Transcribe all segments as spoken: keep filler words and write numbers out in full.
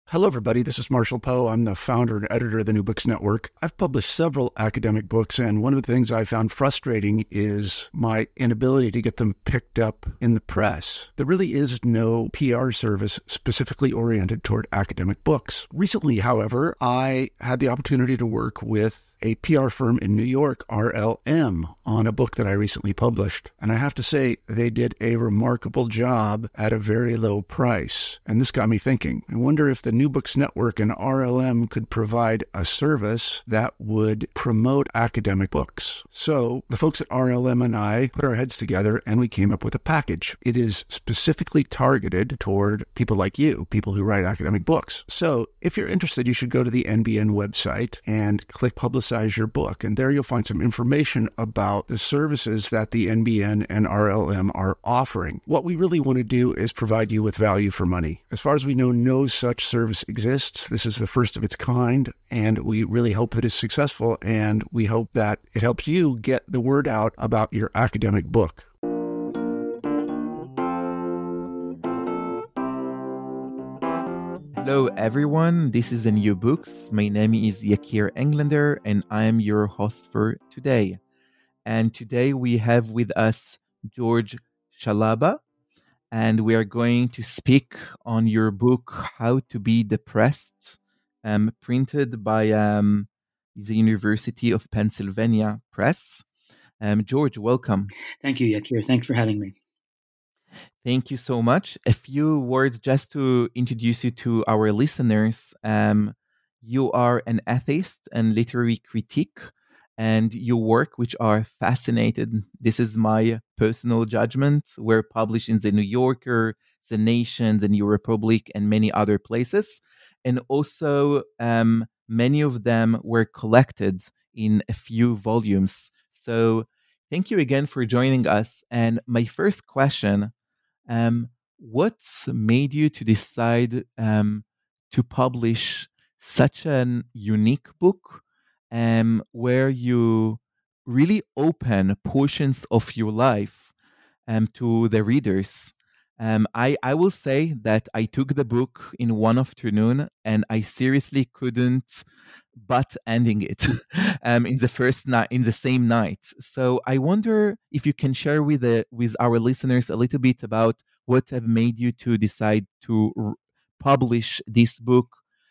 Hello, everybody. This is Marshall Poe. I'm the founder and editor of the New Books Network. I've published several academic books, and one of the things I found frustrating is my inability to get them picked up in the press. There really is no P R service specifically oriented toward academic books. Recently, however, I had the opportunity to work with a P R firm in New York, R L M, on a book that I recently published. And I have to say, they did a remarkable job at a very low price. And this got me thinking. I wonder if the New Books Network and R L M could provide a service that would promote academic books. So the folks at R L M and I put our heads together and we came up with a package. It is specifically targeted toward people like you, people who write academic books. So if you're interested, you should go to the N B N website and click Publicize your book. And there you'll find some information about the services that the N B N and R L M are offering. What we really want to do is provide you with value for money. As far as we know, no such service exists. This is the first of its kind, and we really hope that it's successful, and we hope that it helps you get the word out about your academic book. Hello everyone, this is the New Books. My name is Yakir Englander and I am your host for today. And today we have with us George Shalaba, and we are going to speak on your book, How to Be Depressed, um, printed by um, the University of Pennsylvania Press. Um, George, welcome. Thank you, Yakir. Thanks for having me. Thank you so much. A few words just to introduce you to our listeners. Um, you are an atheist and literary critic, and your work, which are fascinated, this is my personal judgment, were published in The New Yorker, The Nation, The New Republic, and many other places. And also, um, many of them were collected in a few volumes. So thank you again for joining us. And my first question, Um, what made you to decide um, to publish such an unique book um, where you really open portions of your life um, to the readers? Um, I, I will say that I took the book in one afternoon and I seriously couldn't but ending it um, in the first night, in the same night. So I wonder if you can share with the, with our listeners a little bit about what have made you to decide to r- publish this book.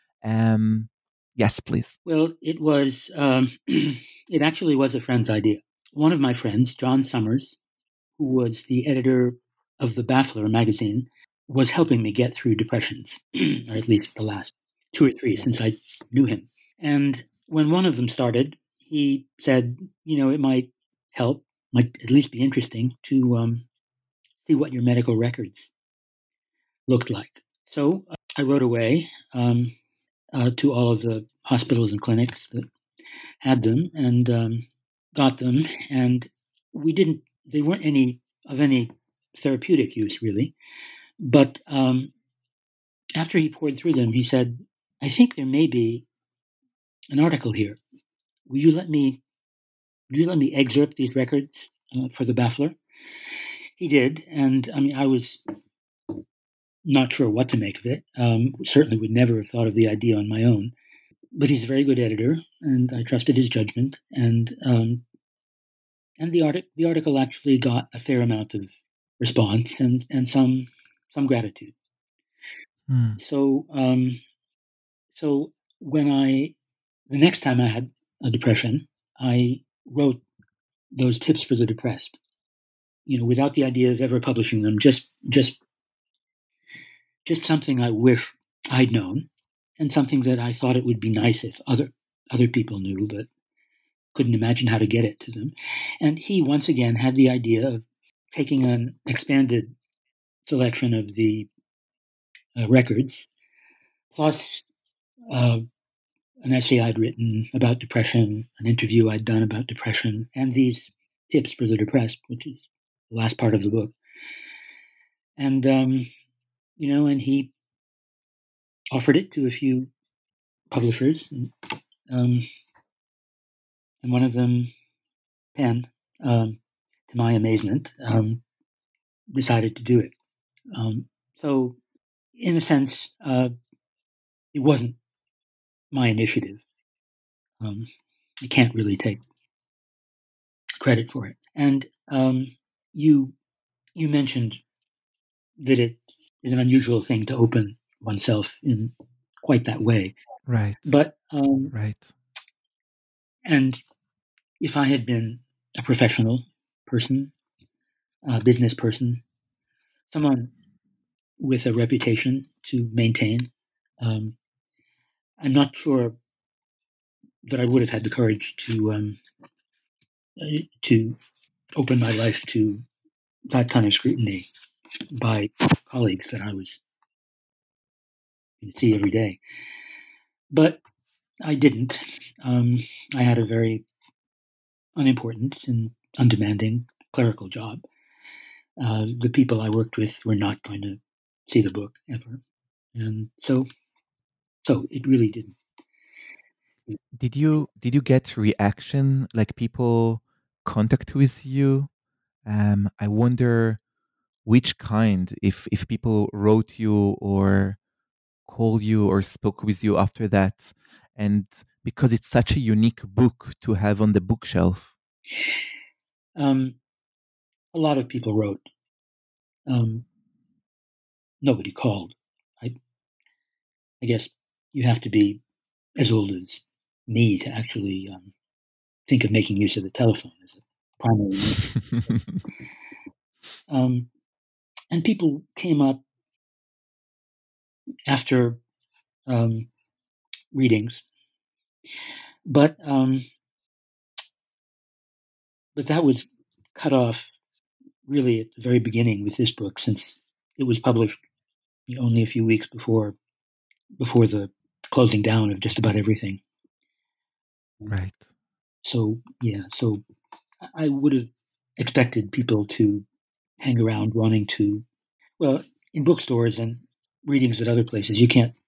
Um, yes, please. Well, it was, um, it actually was a friend's idea. One of my friends, John Summers, who was the editor of the Baffler magazine, was helping me get through depressions, or at least the last two or three since I knew him. And when one of them started, he said, you know, it might help, might at least be interesting to um, see what your medical records looked like. So uh, I wrote away um, uh, to all of the hospitals and clinics that had them and um, got them. And we didn't, they weren't any of any therapeutic use really. But um, after he poured through them, he said, I think there may be an article here. Will you let me, will you let me excerpt these records uh, for the Baffler? He did. And I mean, I was not sure what to make of it. Um, certainly would never have thought of the idea on my own. But he's a very good editor, and I trusted his judgment. And um, and the article the article actually got a fair amount of response and, and some some gratitude. Mm. So um, so when I the next time I had a depression, I wrote those tips for the depressed. You know, without the idea of ever publishing them, just just just something I wish I'd known, and something that I thought it would be nice if other other people knew, but couldn't imagine how to get it to them. And he once again had the idea of taking an expanded selection of the uh, records, plus uh, an essay I'd written about depression, an interview I'd done about depression, and these tips for the depressed, which is the last part of the book. And, um, you know, and he offered it to a few publishers, and, um, and one of them, Penn, um, to my amazement, um, decided to do it. Um, so, in a sense, uh, it wasn't my initiative. Um, I can't really take credit for it. And um, you you mentioned that it is an unusual thing to open oneself in quite that way. Right. But um, right. And if I had been a professional person, a business person, someone with a reputation to maintain, um, I'm not sure that I would have had the courage to um, uh, to open my life to that kind of scrutiny by colleagues that I was see every day. But I didn't. Um, I had a very unimportant and undemanding clerical job. Uh, the people I worked with were not going to see the book ever, and so, so it really didn't. Did you did you get reaction, like people contact with you? Um, I wonder which kind, if if people wrote you or called you or spoke with you after that, and because it's such a unique book to have on the bookshelf. Um, a lot of people wrote. Um, nobody called. I, I guess you have to be as old as me to actually um, think of making use of the telephone as a primary. um, and people came up after um, readings, but um, but that was cut off really at the very beginning with this book, since it was published only a few weeks before before the closing down of just about everything. Right. So yeah, so I would have expected people to hang around wanting to, well, in bookstores and readings at other places, you can't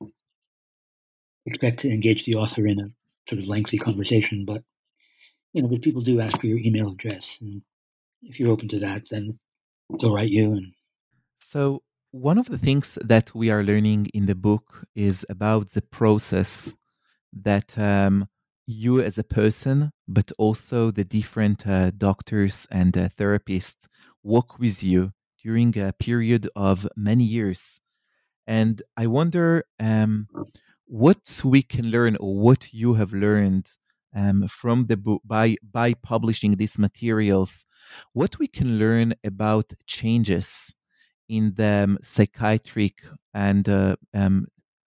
expect to engage the author in a sort of lengthy conversation, but you know, but people do ask for your email address, and if you're open to that, then they'll write you. And so one of the things that we are learning in the book is about the process that um, you as a person, but also the different uh, doctors and uh, therapists walk with you during a period of many years. And I wonder um, what we can learn, or what you have learned um, from the book by by publishing these materials, what we can learn about changes in the um, psychiatric and uh, um,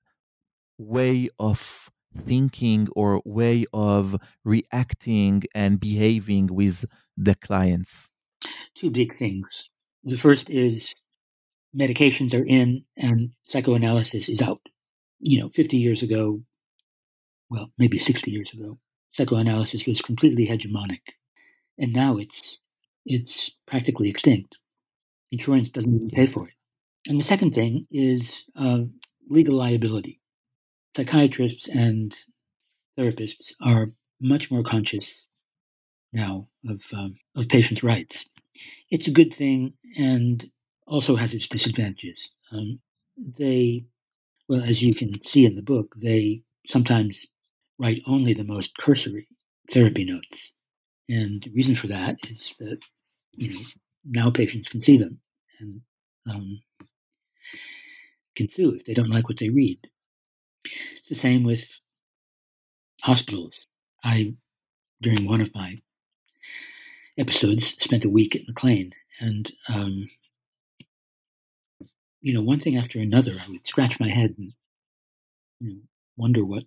way of thinking or way of reacting and behaving with the clients. two big things. The first is medications are in and psychoanalysis is out. You know, fifty years ago, well, maybe sixty years ago, psychoanalysis was completely hegemonic, and now it's it's practically extinct. Insurance doesn't even pay for it. And the second thing is uh, legal liability. Psychiatrists and therapists are much more conscious now of um, of patients' rights. It's a good thing, and also has its disadvantages. Um, they, well, as you can see in the book, they sometimes write only the most cursory therapy notes, and the reason for that is that, you know, now patients can see them and um, can sue if they don't like what they read. It's the same with hospitals. I, during one of my episodes, spent a week at McLean, and um, you know, one thing after another, I would scratch my head and, you know, wonder what,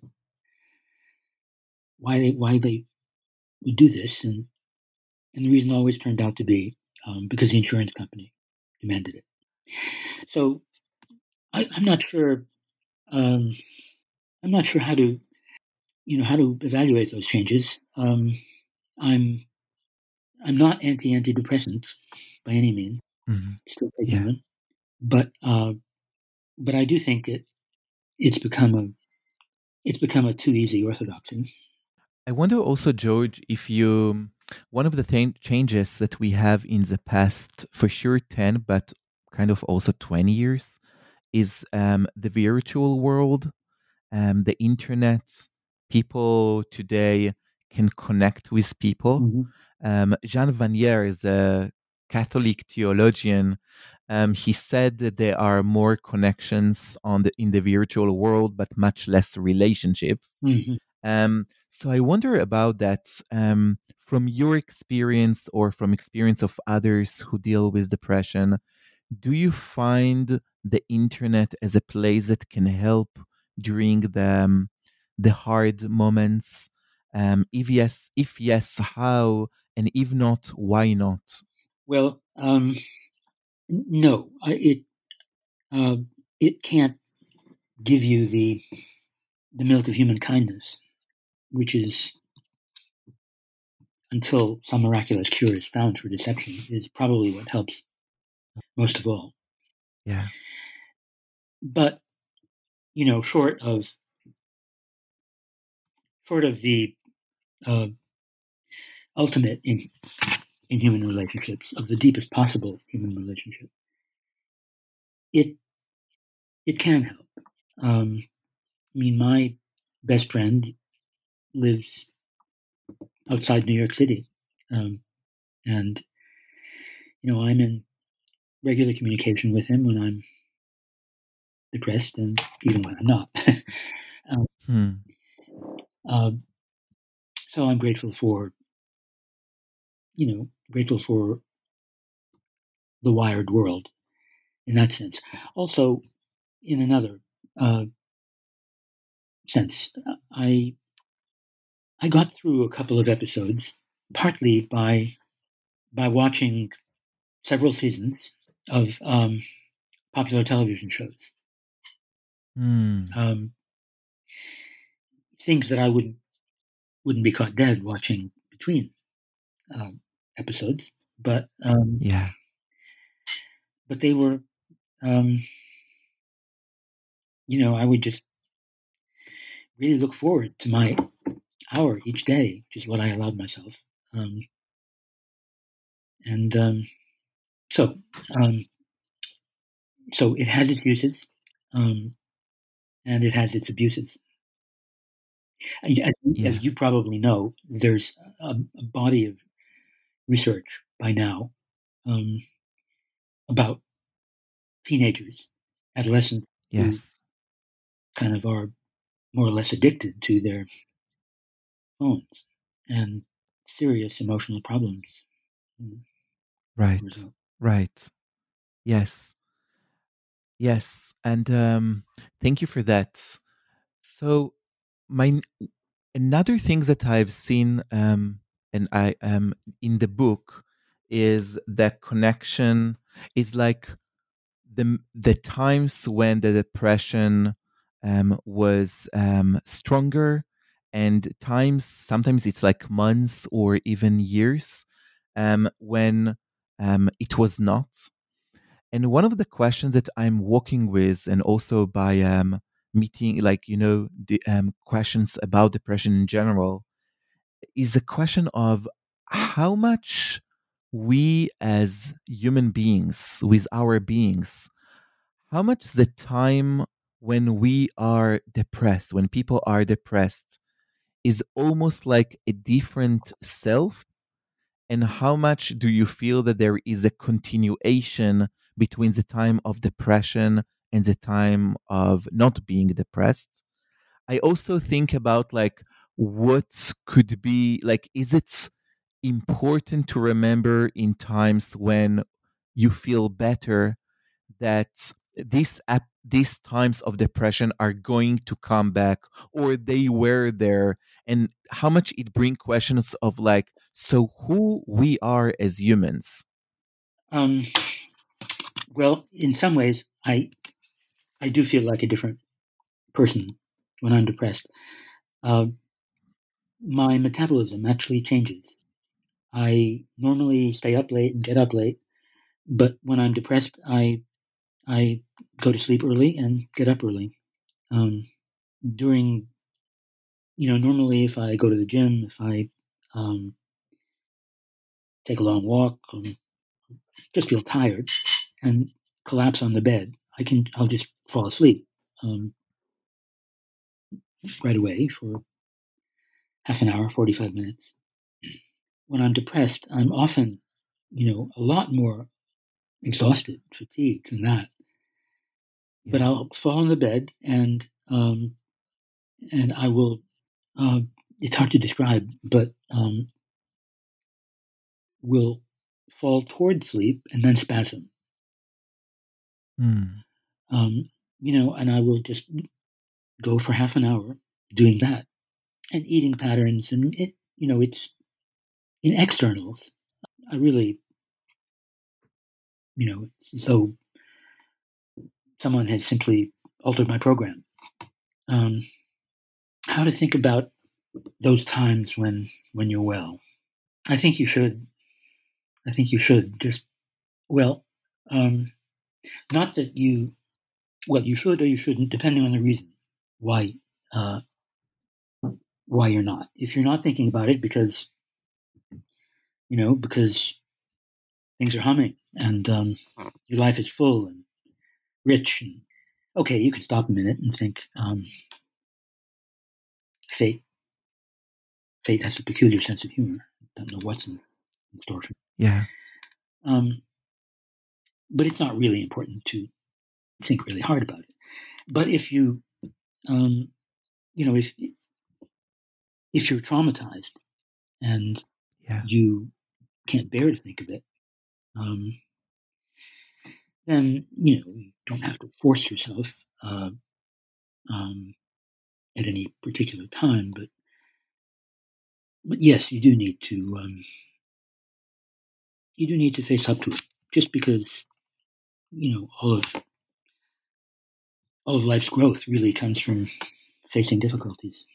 why they, why they would do this, and and the reason always turned out to be um, because the insurance company demanded it. So I, I'm not sure. Um, I'm not sure how to, you know, how to evaluate those changes. Um, I'm I'm not anti-antidepressant by any means. Mm-hmm. Still taking Yeah. them, but uh, but I do think it it's become a it's become a too easy orthodoxy. I wonder also, George, if you, one of the th- changes that we have in the past, for sure ten, but kind of also twenty years, is um, the virtual world um, the internet, people today can connect with people. Mm-hmm. Um, Jean Vanier is a Catholic theologian. Um, he said that there are more connections on the in the virtual world, but much less relationships. Mm-hmm. Um, so I wonder about that. Um, from your experience or from experience of others who deal with depression, do you find the internet as a place that can help during the um, the hard moments? Um, if yes, if yes, how? And if not, why not? Well, um, no, I, it uh, it can't give you the the milk of human kindness, which is, until some miraculous cure is found for deception, is probably what helps most of all. Yeah. But you know, short of short of the uh, ultimate in in human relationships, of the deepest possible human relationship, it it can help. Um, I mean, my best friend lives outside New York City, um, and you know, I'm in regular communication with him when I'm depressed, and even when I'm not. um, Hmm. uh, so I'm grateful for, you know, grateful for the wired world in that sense. Also, in another uh, sense, I I got through a couple of episodes partly by by watching several seasons of um, popular television shows, Hmm. um, things that I wouldn't wouldn't be caught dead watching between um, episodes, but um, Yeah. but they were, um, you know, I would just really look forward to my hour each day, which is what I allowed myself, um, and um, so um, so it has its uses, um, and it has its abuses. As, Yeah. as you probably know, there's a, a body of research by now um, about teenagers, adolescents who Yes. kind of are more or less addicted to their phones and serious emotional problems mm, Right. result. Right. Yes. Yes. And um, thank you for that. So my another thing that I've seen um, and I um in the book is that connection is like the the times when the depression um, was um, stronger, and times sometimes it's like months or even years um, when um, it was not. And one of the questions that I'm working with, and also by um, meeting, like you know, the um, questions about depression in general, is a question of how much we as human beings, with our beings, how much the time when we are depressed, when people are depressed, is almost like a different self? And how much do you feel that there is a continuation between the time of depression and the time of not being depressed? I also think about like what could be like, is it important to remember in times when you feel better that these ap- these times of depression are going to come back, or they were there, and how much it bring questions of like, so who we are as humans? Um, well, in some ways, I I do feel like a different person when I'm depressed. Uh, my metabolism actually changes. I normally stay up late and get up late, but when I'm depressed, I I go to sleep early and get up early. Um, during, you know, normally if I go to the gym, if I um, take a long walk, um, just feel tired and collapse on the bed, I can I'll just fall asleep. Um, right away for half an hour, forty-five minutes. When I'm depressed, I'm often, you know, a lot more exhausted, fatigued than that. Yeah. But I'll fall on the bed and um, and I will. Uh, it's hard to describe, but um, will fall toward sleep and then spasm. Mm. Um, you know, and I will just go for half an hour doing that, and eating patterns, and it, you know, it's in externals. I really, you know, so someone has simply altered my program. Um, how to think about those times when when you're well? I think you should. I think you should just well, um, not that you well you should or you shouldn't, depending on the reason why uh, why you're not. If you're not thinking about it because you know because things are humming and um, your life is full and rich, and okay, you can stop a minute and think. Um, fate, fate has a peculiar sense of humor. Don't know what's in, in store for. Yeah. Um, but it's not really important to think really hard about it. But if you, um, you know, if if you're traumatized and Yeah. you can't bear to think of it, um, then you know you don't have to force yourself uh, um, at any particular time. But but yes, you do need to um, you do need to face up to it. Just because you know all of all of life's growth really comes from facing difficulties.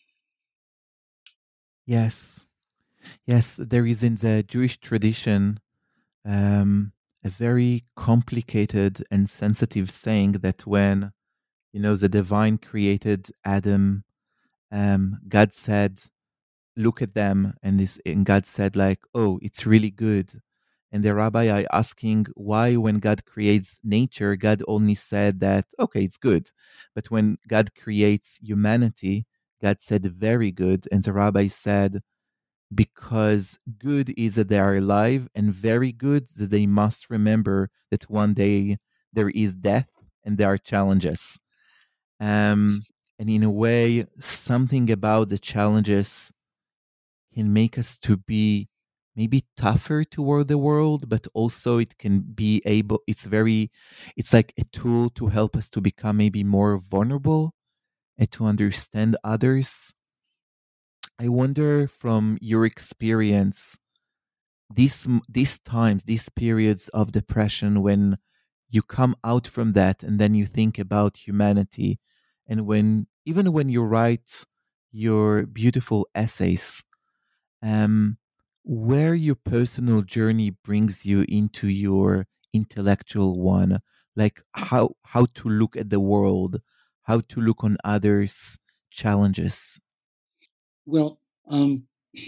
Yes. Yes, there is in the Jewish tradition um, a very complicated and sensitive saying that when, you know, the divine created Adam, um, God said, look at them, and this, and God said like, oh, it's really good. And the rabbi I asking why when God creates nature, God only said that, okay, it's good. But when God creates humanity, God said very good. And the rabbi said, because good is that they are alive, and very good that they must remember that one day there is death and there are challenges. Um, and in a way, something about the challenges can make us to be maybe tougher toward the world, but also it can be able, it's very, it's like a tool to help us to become maybe more vulnerable and to understand others. I wonder from your experience, these these times, these periods of depression, when you come out from that and then you think about humanity, and when even when you write your beautiful essays, um, where your personal journey brings you into your intellectual one, like how how to look at the world, how to look on others' challenges. Well, um,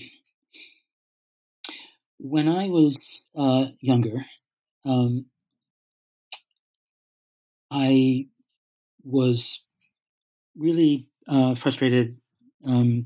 when I was uh, younger, um, I was really uh, frustrated, um,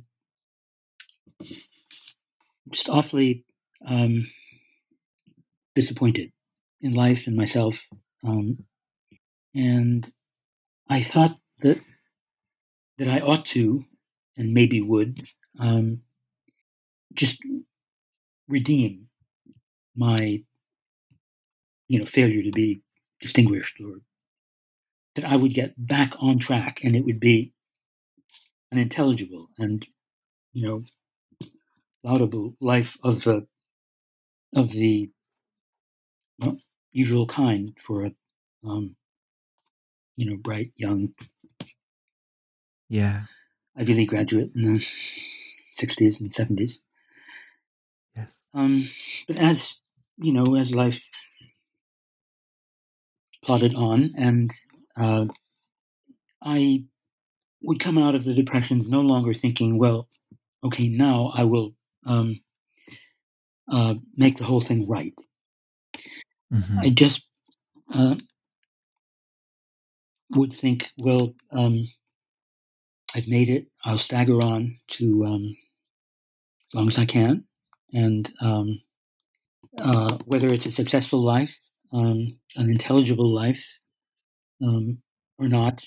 just awfully um, disappointed in life and myself. Um, and I thought that that I ought to, and maybe would, um, just redeem my, you know, failure to be distinguished, or that I would get back on track, and it would be an intelligible and, you know, laudable life of the of the well, usual kind for a, um, you know, bright young Yeah. Ivy League graduate in the sixties and seventies. Yes. Um, but as you know, as life plodded on, and uh, I would come out of the depressions no longer thinking, well, okay, now I will um, uh, make the whole thing right. Mm-hmm. I just uh, would think, well, um, I've made it. I'll stagger on to um, as long as I can, and um, uh, whether it's a successful life, um, an intelligible life, um, or not,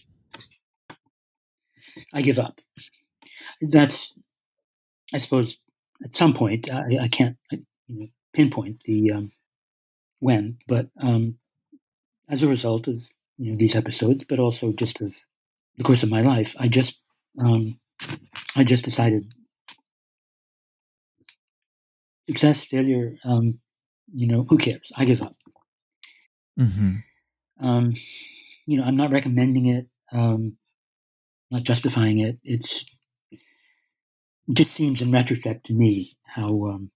I give up. That's, I suppose, at some point, I, I can't you know, pinpoint the um, when, but um, as a result of you know these episodes, but also just of the course of my life, I just um, I just decided success, failure, um, you know, who cares? I give up. Mm-hmm. Um, you know, I'm not recommending it, um, not justifying it. It's it just seems, in retrospect, to me how um,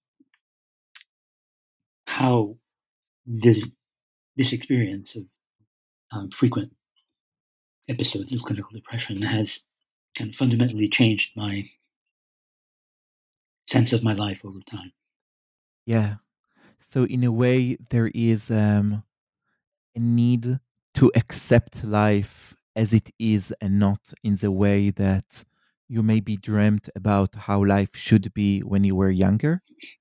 how this this experience of um, frequent episodes of clinical depression has kind of fundamentally changed my sense of my life over time. Yeah. So in a way, there is um, a need to accept life as it is and not in the way that you maybe dreamt about how life should be when you were younger.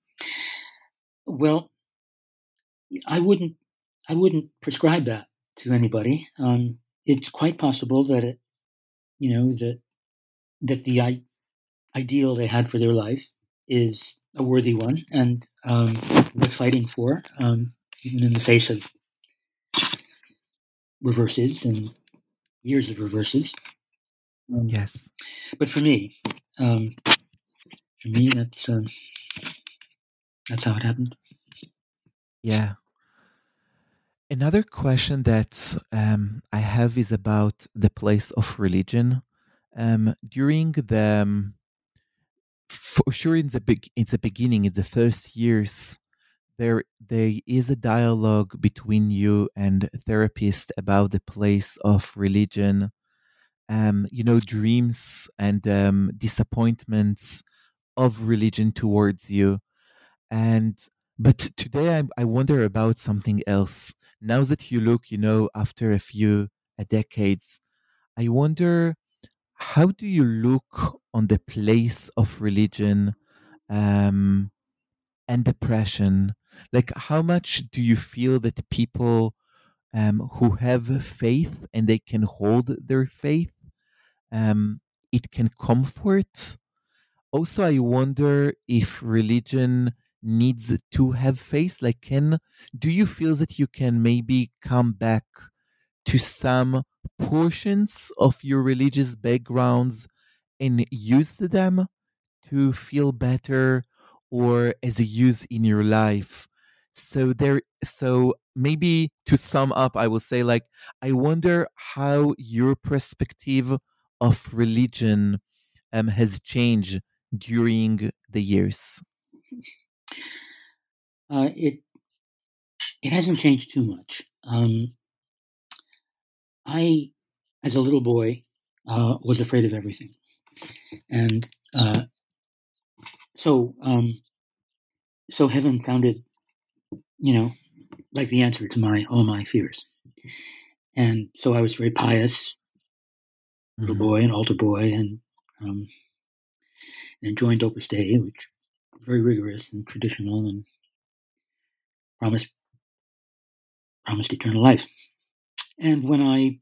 Well, I wouldn't I wouldn't prescribe that to anybody. Um, it's quite possible that it, you know, that that the I- ideal they had for their life is a worthy one and um, worth fighting for, um, even in the face of reverses and years of reverses. Um, Yes. but for me, um, for me, that's um, that's how it happened. Yeah. Another question that um, I have is about the place of religion. Um, during the, um, for sure, in the big, in the beginning, in the first years, there there is a dialogue between you and a therapist about the place of religion. Um, you know, dreams and um, disappointments of religion towards you. And but today I, I wonder about something else. Now that you look, you know, after a few uh, decades, I wonder, how do you look on the place of religion um, and depression? Like, how much do you feel that people um, who have faith and they can hold their faith, um, it can comfort? Also, I wonder if religion needs to have faith. Like, can do you feel that you can maybe come back to some portions of your religious backgrounds and use them to feel better or as a use in your life? So there, so maybe to sum up, I will say, like, I wonder how your perspective of religion um, has changed during the years. Uh, it it hasn't changed too much. Um, I, as a little boy, uh, was afraid of everything, and uh, so um, so heaven sounded, you know, like the answer to my all my fears. And so I was very pious, little Mm-hmm. boy and altar boy, and um, and joined Opus Dei, which was very rigorous and traditional, and promised promised eternal life. And when I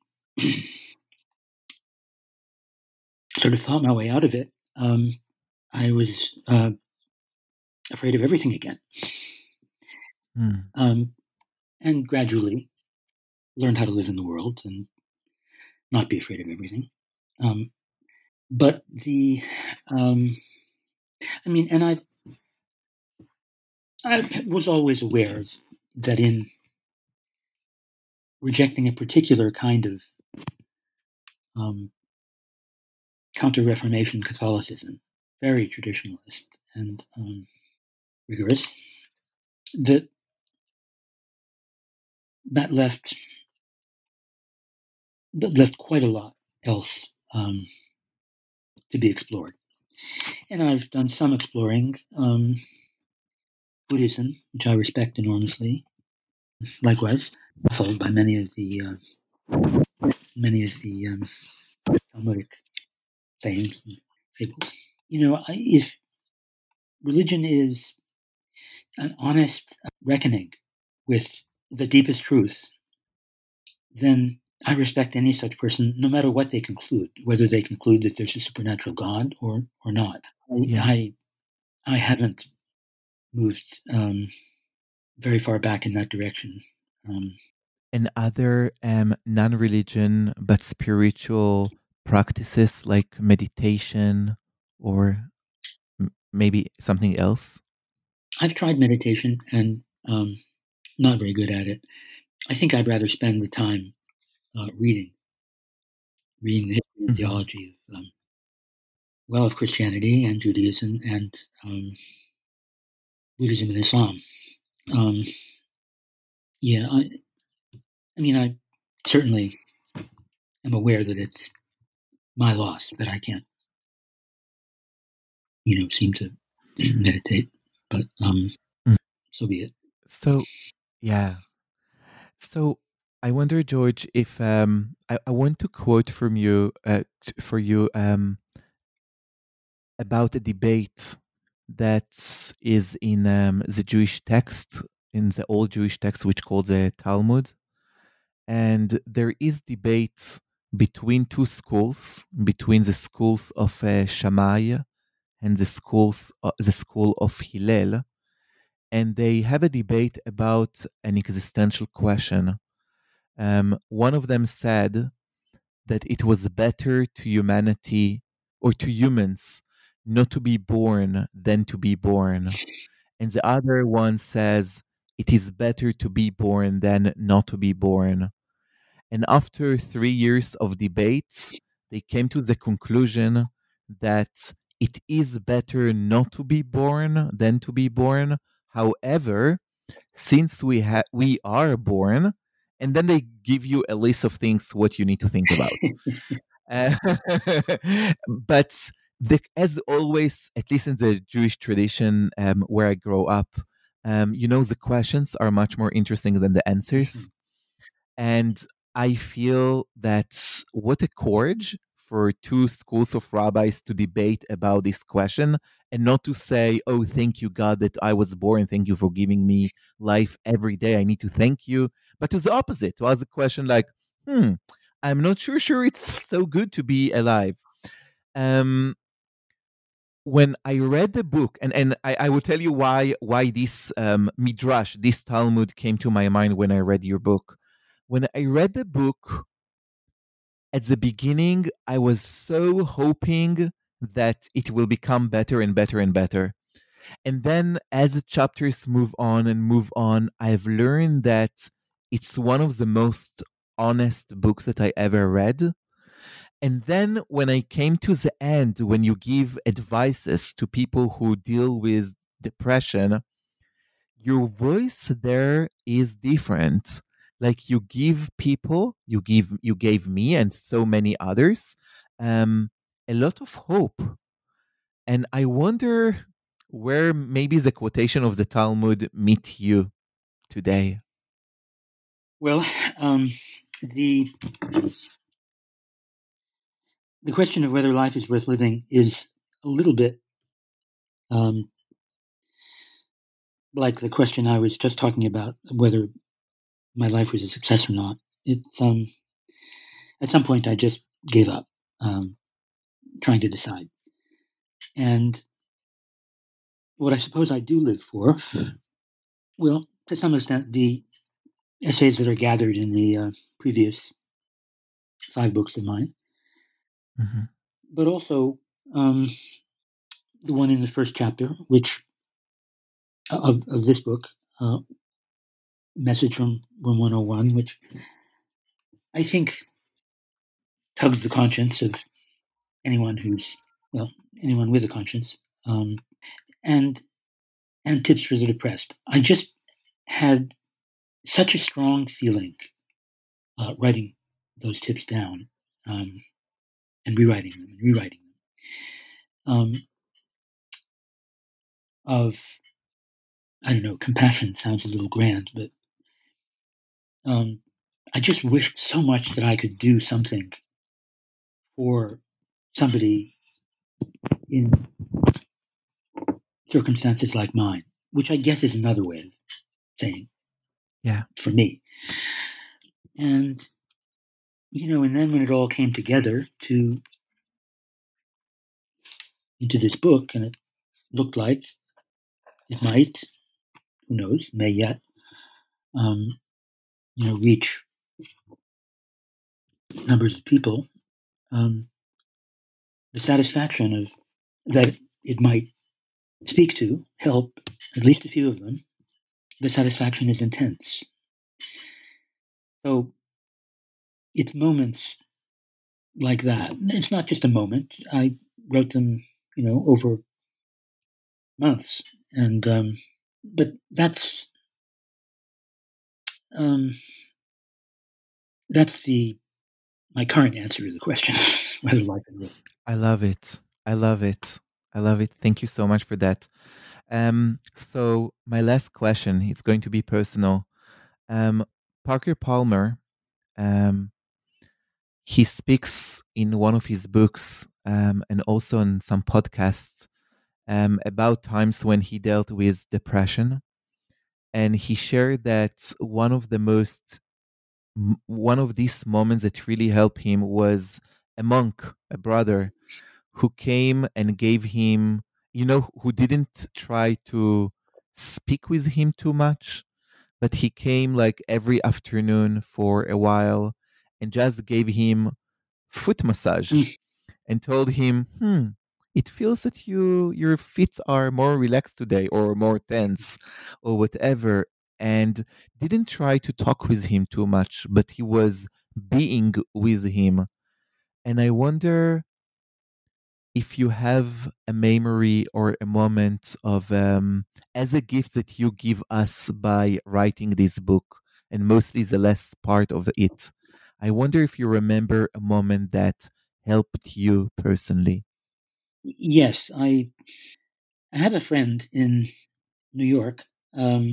sort of thought my way out of it, um, I was uh, afraid of everything again, Mm. um, and gradually learned how to live in the world and not be afraid of everything. Um, but the, um, I mean, and I, I was always aware that in rejecting a particular kind of um, Counter-Reformation Catholicism, very traditionalist and um, rigorous, that that left that left quite a lot else um, to be explored. And I've done some exploring um, Buddhism, which I respect enormously. Likewise, followed by many of the uh, many of the um, Talmudic sayings and fables. You know, if religion is an honest reckoning with the deepest truth, then I respect any such person, no matter what they conclude, whether they conclude that there's a supernatural God or or not. I Yeah. I, I haven't moved um, very far back in that direction. Um, And other um, non-religion but spiritual practices like meditation or m- maybe something else? I've tried meditation and um, not very good at it. I think I'd rather spend the time uh, reading, reading the history and Mhm. theology of, um, well, of Christianity and Judaism and um, Buddhism and Islam. Um, yeah, I, I mean, I certainly am aware that it's my loss that I can't, you know, seem to meditate, but um, Mm. so be it. So, yeah. So I wonder, George, if um, I, I want to quote from you uh, t- for you um, about a debate that is in um, the Jewish text, in the old Jewish text, which called the Talmud. And there is debate between two schools, between the schools of uh, Shammai and the schools, uh, the school of Hillel, and they have a debate about an existential question. Um, one of them said that it was better to humanity or to humans not to be born than to be born. And the other one says it is better to be born than not to be born. And after three years of debates, they came to the conclusion that it is better not to be born than to be born. However, since we ha- we are born, and then they give you a list of things what you need to think about. Uh, but the, as always, at least in the Jewish tradition um, where I grow up, um, you know, the questions are much more interesting than the answers. And I feel that what a courage for two schools of rabbis to debate about this question and not to say, oh, thank you, God, that I was born. Thank you for giving me life every day. I need to thank you. But to the opposite, to ask a question like, hmm, I'm not sure, sure it's so good to be alive. Um, when I read the book, and, and I, I will tell you why why this um, midrash, this Talmud came to my mind when I read your book. When I read the book, at the beginning, I was so hoping that it will become better and better and better. And then as the chapters move on and move on, I've learned that it's one of the most honest books that I ever read. And then when I came to the end, when you give advices to people who deal with depression, your voice there is different. Like you give people, you give you gave me and so many others um, a lot of hope. And I wonder where maybe the quotation of the Talmud meet you today. Well, um, the the question of whether life is worth living is a little bit um, like the question I was just talking about, whether my life was a success or not. It's um, at some point I just gave up um, trying to decide, and what I suppose I do live for, well, to some extent, the essays that are gathered in the uh, previous five books of mine, Mm-hmm. but also um, the one in the first chapter, which of, of this book, uh, Message from Room one oh one, which I think tugs the conscience of anyone who's, well, anyone with a conscience, um, and and Tips for the Depressed. I just had such a strong feeling uh, writing those tips down um, and rewriting them and rewriting them um, of, I don't know, compassion sounds a little grand, but um, I just wished so much that I could do something for somebody in circumstances like mine, which I guess is another way of saying, yeah, for me. And, you know, and then when it all came together to into this book, and it looked like it might, who knows, may yet, um, you know, reach numbers of people, um, the satisfaction of that it might speak to, help at least a few of them, the satisfaction is intense. So it's moments like that. It's not just a moment. I wrote them, you know, over months, and um, but that's um, that's the my current answer to the question whether life and risk. I love it. I love it. I love it. Thank you so much for that. Um, so my last question, it's going to be personal. Um, Parker Palmer, um, he speaks in one of his books um, and also in some podcasts um, about times when he dealt with depression. And he shared that one of the most, m- one of these moments that really helped him was a monk, a brother, who came and gave him, you know, who didn't try to speak with him too much, but he came like every afternoon for a while and just gave him foot massage Mm. and told him, hmm, it feels that you your feet are more relaxed today or more tense or whatever. And didn't try to talk with him too much, but he was being with him. And I wonder if you have a memory or a moment of um, as a gift that you give us by writing this book, and mostly the last part of it. I wonder if you remember a moment that helped you personally. Yes, I I have a friend in New York, um,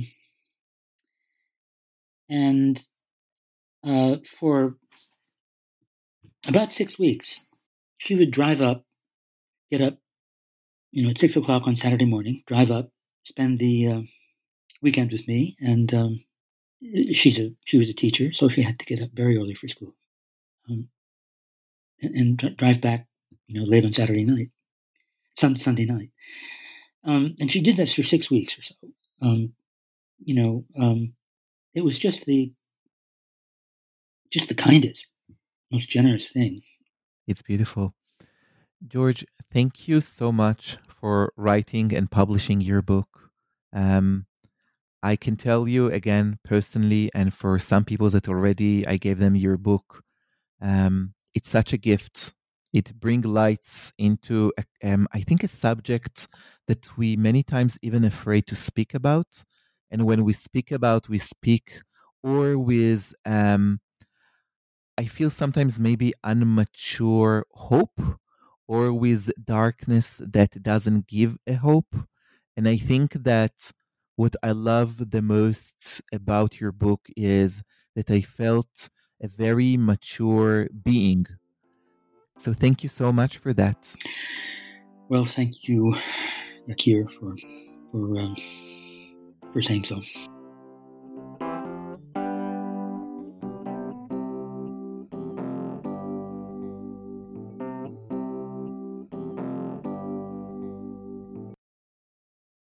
and uh, for about six weeks, she would drive up, get up, you know, at six o'clock on Saturday morning, drive up, spend the uh, weekend with me, and um, she's a she was a teacher, so she had to get up very early for school, um, and, and dr- drive back, you know, late on Saturday night, sun, Sunday night, um, and she did this for six weeks or so. Um, you know, um, it was just the just the kindest, most generous thing. It's beautiful. George, thank you so much for writing and publishing your book. Um, I can tell you again personally, and for some people that already I gave them your book, um, it's such a gift. It brings lights into, a, um, I think, a subject that we many times even afraid to speak about. And when we speak about, we speak or with, um, I feel sometimes maybe unmature hope or with darkness that doesn't give a hope. And I think that what I love the most about your book is that I felt a very mature being. So thank you so much for that. Well, thank you, Yakir, for for um, for saying so.